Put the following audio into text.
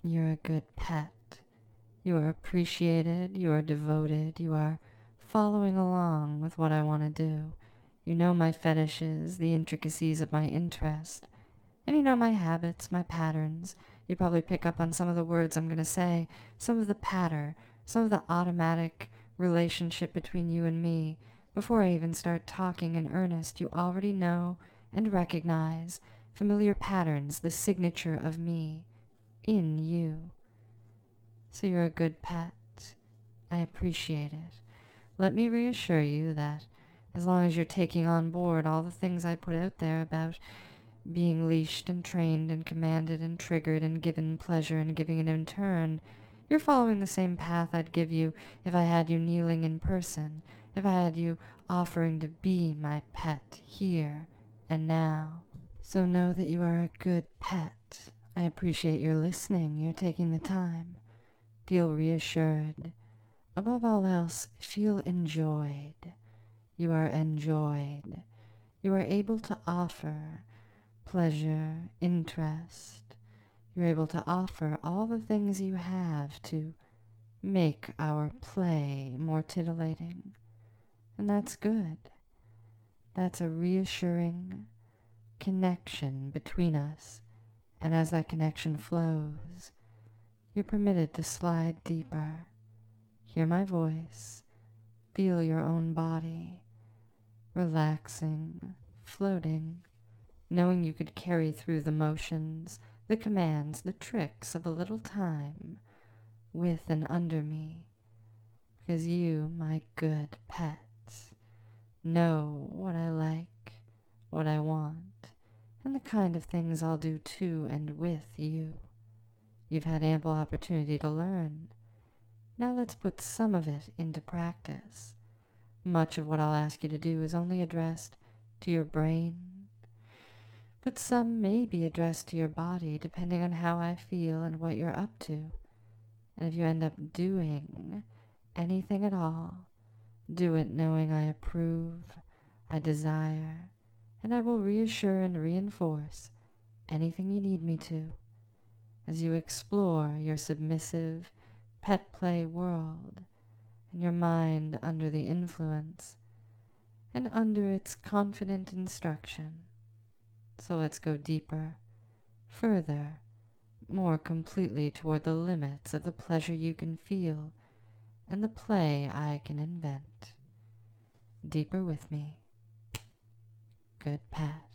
You're a good pet. You are appreciated. You are devoted. You are following along with what I want to do. You know my fetishes, the intricacies of my interest. And you know my habits, my patterns. You probably pick up on some of the words I'm going to say, some of the patter, some of the automatic relationship between you and me. Before I even start talking in earnest, you already know and recognize familiar patterns, the signature of me in you. So you're a good pet. I appreciate it. Let me reassure you that as long as you're taking on board all the things I put out there about being leashed and trained and commanded and triggered and given pleasure and giving it in turn, you're following the same path I'd give you if I had you kneeling in person, if I had you offering to be my pet here and now. So know that you are a good pet. I appreciate your listening, you're taking the time. Feel reassured. Above all else, feel enjoyed. You are enjoyed. You are able to offer pleasure, interest. You're able to offer all the things you have to make our play more titillating. And that's good. That's a reassuring connection between us. And as that connection flows, you're permitted to slide deeper. Hear my voice. Feel your own body. Relaxing, floating, knowing you could carry through the motions, the commands, the tricks of a little time with and under me, because you, my good pet, know what I like, what I want, and the kind of things I'll do to and with you. You've had ample opportunity to learn. Now let's put some of it into practice. Much of what I'll ask you to do is only addressed to your brain, but some may be addressed to your body depending on how I feel and what you're up to. And if you end up doing anything at all, do it knowing I approve, I desire, and I will reassure and reinforce anything you need me to as you explore your submissive pet play world and your mind under the influence and under its confident instruction. So let's go deeper, further, more completely toward the limits of the pleasure you can feel and the play I can invent. Deeper with me. Good Pat.